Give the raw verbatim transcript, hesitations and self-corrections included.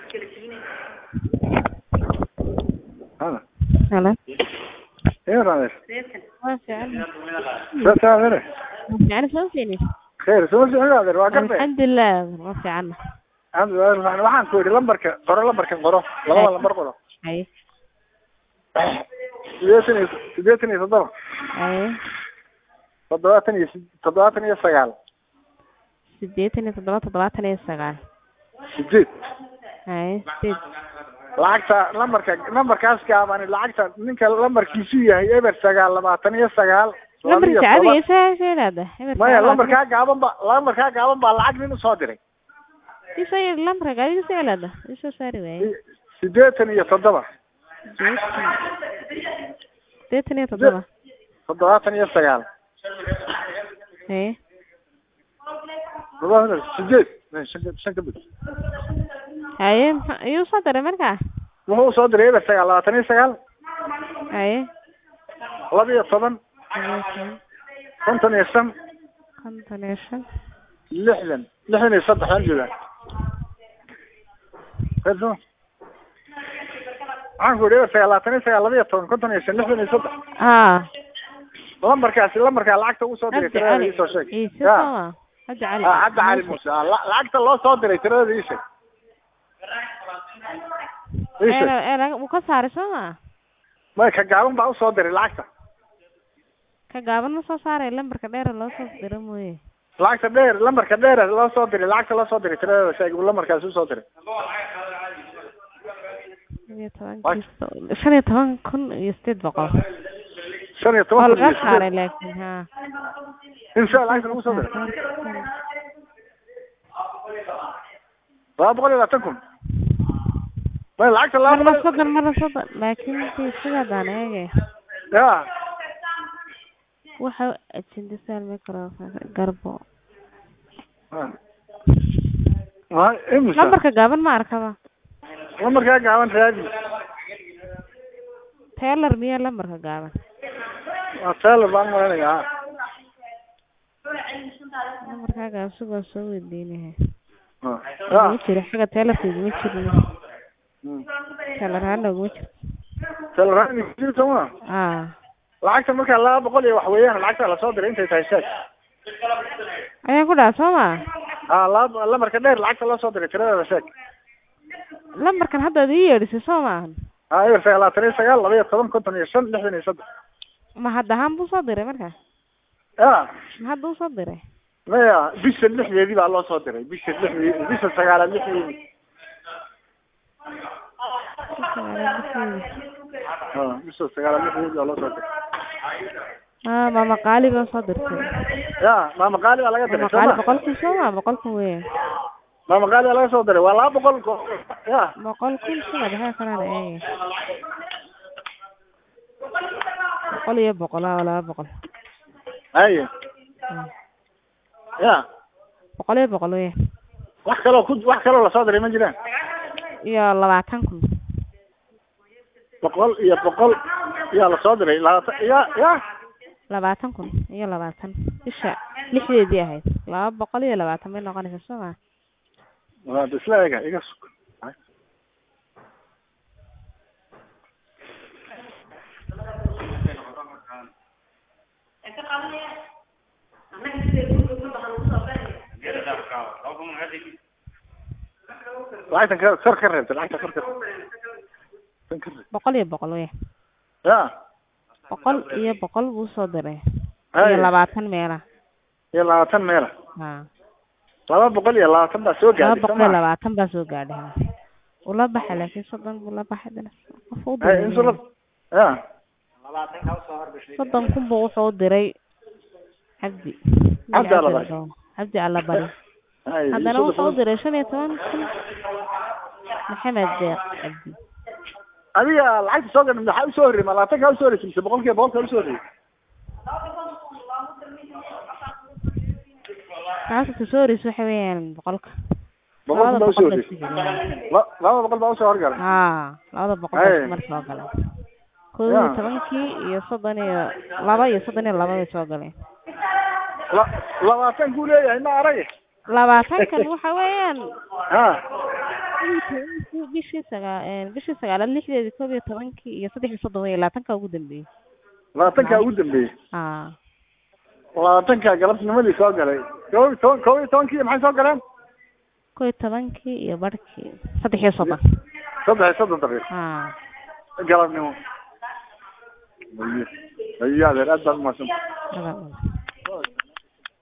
هذا هلا ايه رأيك؟ ما في عنا بس هذا ما في عنا شو فيني خير سوى شو هذا واقف الحمد لله ما في عنا الحمد لله احنا waxaan ku yiri lambarka qoro lambarka qoro laba lambar qoro ay sideetan iyo toddoba ay toddobaatan iyo toddobaatan iyo sagaal sideetan iyo toddoba toddobaatan iyo sagaal sideed ay sideed lacagta lambarka lambarkaas gaaban lacagta ninka lambarkiisu yahay eber sagaal labaatan iyo sagaal lambarka caadi sheegada maya lambarka gaaban ba lambarka gaaban ba lacag nin soo diray isay lambarka caadi sheegada isoo saari way sideetan iyo toddoba sideetan iyo toddoba toddobaatan iyo sagaal eh toddobaatan sideed shan ka bid ay ayuu soo diray markaa wuxuu soo diray eber sagaal labaatan iyo sagaal ay laba iyo toban konton iyo shan konton iyo shan lixdan lixdan iyo saddex aan joogaa heeso waxaan ku yidhi eber sagaal labaatan iyo sagaal laba iyo toban konton iyo shan lixdan iyo saddex ah lambarkaasi lambarkaa lacagta uu soo diray tirada ii soo sheeg ya hadda cali hadda cali muuse lacagta loo soo diray tirada ii sheeg ee ee uu ka saaray soo ma ka gaaban baa u soo diray lacagta ka gaaban ma soo saaray lambarka dheer loo soo diray mooyee lacagta dheer lambarka dheer loo soo diray lacagta loo soo diray tirada sheeg lambarkaas uu soo diray shan iyo toban kun iyo sideed boqol shan iyo toban kun iyo saaray laakiin ha insha Allah lacagta lagu soo diray laba boqol iyo labaatan kun ma lacagta laba marna soddon marna soddon laakiin sida daan eege ya waxa ajindisaal microphone garbo waa imsa lambarka gaaban ma arkaba lambarka gaaban raadi Taylor miya lambarka gaaban waa Taylor baan maranayaa lambarka gaaban suuqa soo weydiinay ah ma jiro xaga Taylor ma jiro Taylor hana ugu jiro Taylor hana jiro tama ah lacagta marka laba boqol iyo wax weeyaan lacagta la soo diray intay tahay sheeg ayaa ku dhaaf Soma ah laba lambarka dheer lacagta la soo diray tirada sheeg lambarkan hadda ii yeedhisay Soma ah eber sagaal labaatan iyo sagaal laba iyo toban konton iyo shan lixdan iyo saddex ma hadda han buu soo diray markaa ah ma hadda uu soo diray maya bisha lixdeedii baa loo soo diray bisha lixdeedii bisha sagaal lixdeedii ah bisha sagaal lixdeedii baa loo soo diray ah mama qaali baa soo dirtay ya mama qaali baa laga diray qaali boqolkii Soma boqolkii weey mama qaali laga soo diray waa laba boqol ya boqol kun sida dhahay kana ee boqol iyo boqol laba boqol aye ya boqol iyo boqol weey wax kale ku wax kale la soo diray ma jiraan iyo labaatan kun boqol iyo boqol ya la soo diray labaatan ya ya labaatan kun iyo labaatan isha lixdeedii ahayd laba boqol iyo labaatan bay noqonaysaa Soma waa bislaaga iga sug lacagtan ka kor ka reebta lacagta kor ka boqol iyo boqol weey ya boqol iyo boqol buu soo diray iyo labaatan meela iyo labaatan meela ha laba boqol iyo labaatan baa soo gaadhay laba boqol iyo labaatan baa soo gaadhay ula baxay laakiin soddon buu la baxay dana qof u diray ya soddon kun buu wuxuu diray cabdi cabdi alla cabdi alla bari haddana wuxuu diray shan iyo toban kun maxamed deeq cabdi adiga lacagta soo gaadhay maxaa u soo horreeyay labaatan ka u soo horreeyay boqolkiiba boqol ka u soo horreeyay taas ku soo horreeyay waxa weeyaan boqolka boqol baa u soo horreeyay laba boqol baa u soo horgalay ah labada boqol baa mar soo galay kow iyo tobankii iyo soddon iyo laba iyo soddon iyo laba way soo galeen labaatan ku leeyahay ma arag labaatan kan waxa weeyaan ha bishii sagaa bishii sagaalaad lixdeedii koob iyo tobankii iyo saddex iyo soddon iyo labaatanka ugu dambeeyay labaatanka ugu dambeeyay ah labaatanka galabnimadii soo galay koob iyo toban koob iyo tobankii maxay soo galeen koob iyo tobankii iyo barkii saddex iyo soddon saddex iyo soddon daqiiqo ah galabnimo ayaa ayaa aad baan u mahadsan